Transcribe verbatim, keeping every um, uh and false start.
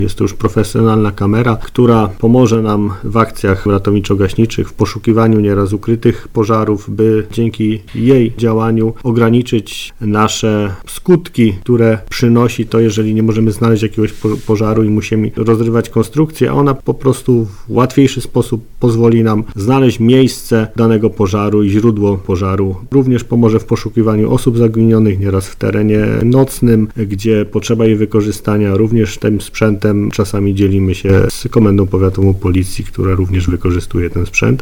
Jest to już profesjonalna kamera, która pomoże nam w akcjach ratowniczo-gaśniczych, w poszukiwaniu nieraz ukrytych pożarów, by dzięki jej działaniu ograniczyć nasze skutki, które przynosi to, jeżeli nie możemy znaleźć jakiegoś pożaru i musimy rozrywać konstrukcję, a ona po prostu w łatwiejszy sposób pozwoli nam znaleźć miejsce danego pożaru i źródło pożaru. Również pomoże w poszukiwaniu osób zaginionych, nieraz w terenie nocnym, gdzie potrzeba jej wykorzystania. Również tym sprzętem czasami dzielimy się z Komendą Powiatową Policji, która również wykorzystuje ten sprzęt.